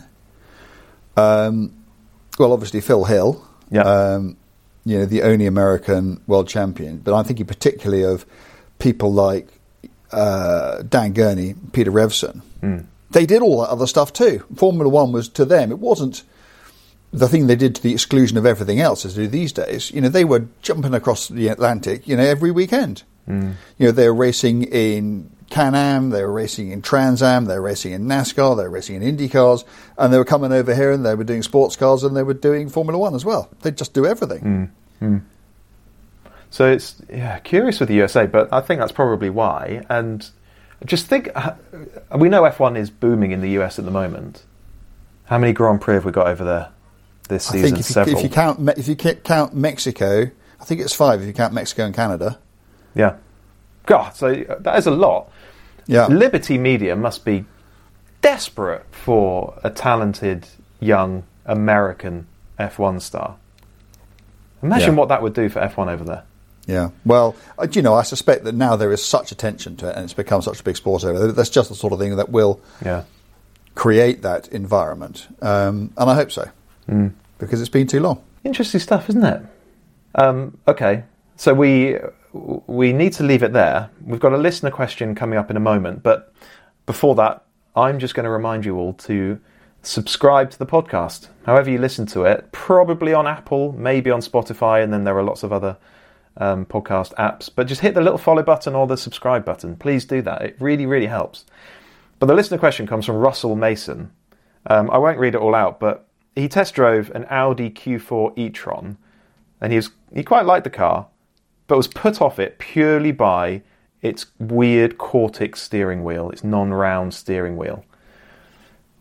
um, well, obviously Phil Hill, yeah. um, you know, the only American world champion. But I'm thinking particularly of people like uh, Dan Gurney, Peter Revson. Mm. They did all that other stuff too. Formula One was, to them, it wasn't the thing they did to the exclusion of everything else as they do these days. You know, they were jumping across the Atlantic, you know, every weekend. Mm. You know, they were racing in Can-Am, they were racing in Trans Am, they were racing in NASCAR, they were racing in Indy cars, and they were coming over here and they were doing sports cars and they were doing Formula One as well. They'd just do everything. Mm. Mm. So it's yeah, curious with the U S A, but I think that's probably why. And just think, we know F one is booming in the U S at the moment. How many Grand Prix have we got over there this season? I think if you, Several. if you count if you count Mexico, I think it's five if you count Mexico and Canada. Yeah. God, so that is a lot. Yeah. Liberty Media must be desperate for a talented young American F one star. Imagine yeah. what that would do for F one over there. Yeah. Well, you know, I suspect that now there is such attention to it and it's become such a big sport over there. That's just the sort of thing that will yeah. create that environment. Um, and I hope so. Mm. Because it's been too long. Interesting stuff, isn't it? Um, okay. So we... We need to leave it there. We've got a listener question coming up in a moment, but before that, I'm just going to remind you all to subscribe to the podcast. However you listen to it, probably on Apple, maybe on Spotify, and then there are lots of other um, podcast apps. But just hit the little follow button or the subscribe button. Please do that. It really, really helps. But the listener question comes from Russell Mason. Um, I won't read it all out, but he test drove an Audi Q four e-tron, and he was he quite liked the car, but was put off it purely by its weird Cortex steering wheel, its non-round steering wheel.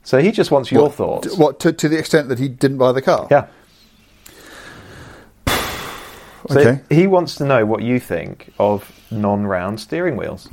So he just wants your what, thoughts. What to, to the extent that he didn't buy the car? Yeah. So okay. He wants to know what you think of non-round steering wheels.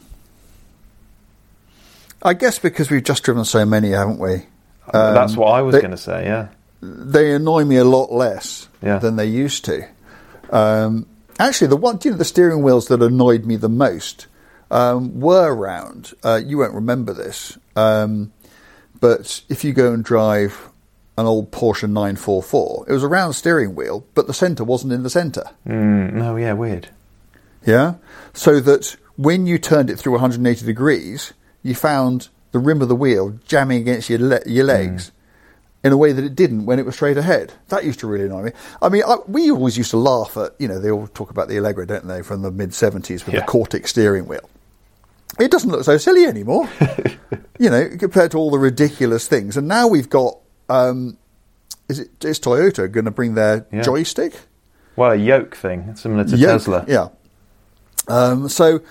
I guess because we've just driven so many, haven't we? Um, That's what I was they, going to say. Yeah. They annoy me a lot less yeah. than they used to. Um, actually, the one, you know, the steering wheels that annoyed me the most um, were round. Uh, you won't remember this. Um, But if you go and drive an old Porsche nine forty-four, it was a round steering wheel, but the centre wasn't in the centre. Mm, no, yeah, weird. Yeah? So that when you turned it through one hundred eighty degrees, you found the rim of the wheel jamming against your le- your legs mm. in a way that it didn't when it was straight ahead. That used to really annoy me. I mean, I, we always used to laugh at, you know, they all talk about the Allegro, don't they, from the mid-seventies with yeah. the Cortex steering wheel. It doesn't look so silly anymore, you know, compared to all the ridiculous things. And now we've got, um, is it is Toyota going to bring their yeah. joystick? Well, a yoke thing, similar to yoke, Tesla. Yeah. Um, so,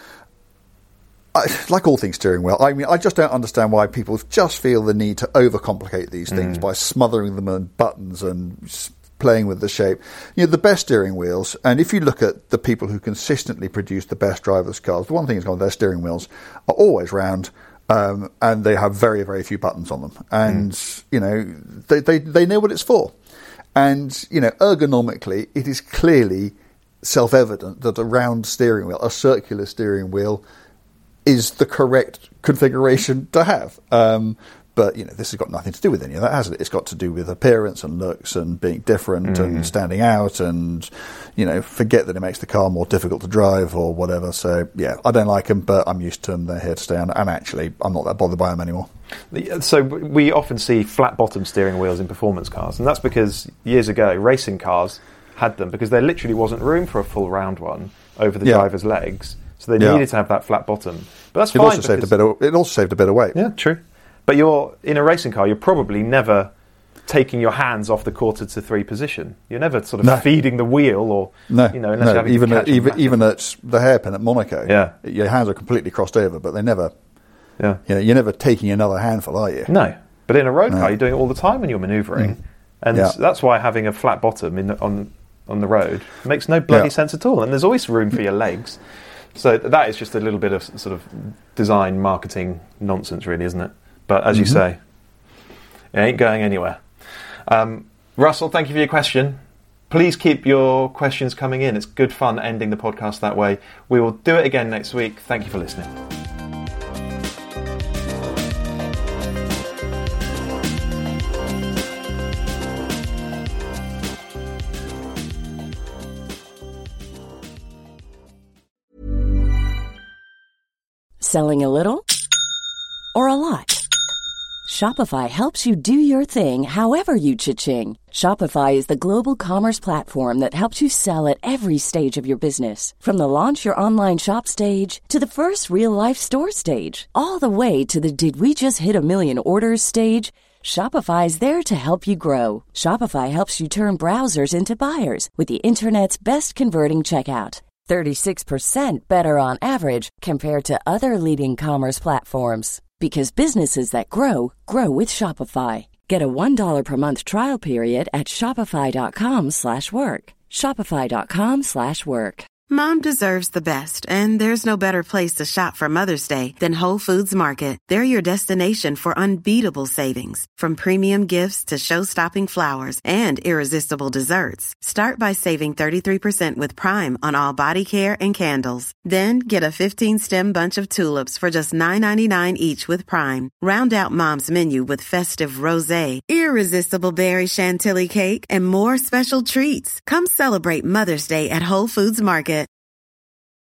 I, like all things steering wheel, I mean, I just don't understand why people just feel the need to overcomplicate these things mm. by smothering them in buttons and playing with the shape. You know, the best steering wheels, and if you look at the people who consistently produce the best driverless cars, the one thing is going, their steering wheels are always round, um, and they have very, very few buttons on them. And, mm. you know, they, they, they know what it's for. And, you know, ergonomically, it is clearly self-evident that a round steering wheel, a circular steering wheel, is the correct configuration to have. Um, But, you know, this has got nothing to do with any of that, has it? It's got to do with appearance and looks and being different mm. and standing out and, you know, forget that it makes the car more difficult to drive or whatever. So, yeah, I don't like them, but I'm used to them. They're here to stay. And, and actually, I'm not that bothered by them anymore. So we often see flat-bottom steering wheels in performance cars. And that's because years ago, racing cars had them because there literally wasn't room for a full round one over the yeah. driver's legs. So they yeah. needed to have that flat bottom. But that's it fine. Also saved a bit of, it also saved a bit of weight. Yeah, true. But you're in a racing car, you're probably never taking your hands off the quarter to three position. You're never sort of no. feeding the wheel or, no. you know, unless no. you're having even to catch at, even, even at the hairpin at Monaco, yeah. your hands are completely crossed over, but they never, yeah. you know, you're never taking another handful, are you? No. But in a road no. car, you're doing it all the time when you're manoeuvring. Mm. And yeah. that's why having a flat bottom in the, on on the road makes no bloody yeah. sense at all. And there's always room for your legs. So that is just a little bit of sort of design marketing nonsense, really, isn't it? But as mm-hmm. you say, it ain't going anywhere. Um, Russell, thank you for your question. Please keep your questions coming in. It's good fun ending the podcast that way. We will do it again next week. Thank you for listening. Selling a little or a lot? Shopify helps you do your thing however you cha-ching. Shopify is the global commerce platform that helps you sell at every stage of your business. From the launch your online shop stage to the first real-life store stage, all the way to the did we just hit a million orders stage. Shopify is there to help you grow. Shopify helps you turn browsers into buyers with the internet's best converting checkout. thirty-six percent better on average compared to other leading commerce platforms. Because businesses that grow, grow with Shopify. Get a one dollar per month trial period at shopify.com slash work. Shopify.com slash work. Mom deserves the best, and there's no better place to shop for Mother's Day than Whole Foods Market. They're your destination for unbeatable savings, from premium gifts to show-stopping flowers and irresistible desserts. Start by saving thirty-three percent with Prime on all body care and candles. Then get a fifteen-stem bunch of tulips for just nine ninety-nine each with Prime. Round out Mom's menu with festive rosé, irresistible berry chantilly cake, and more special treats. Come celebrate Mother's Day at Whole Foods Market.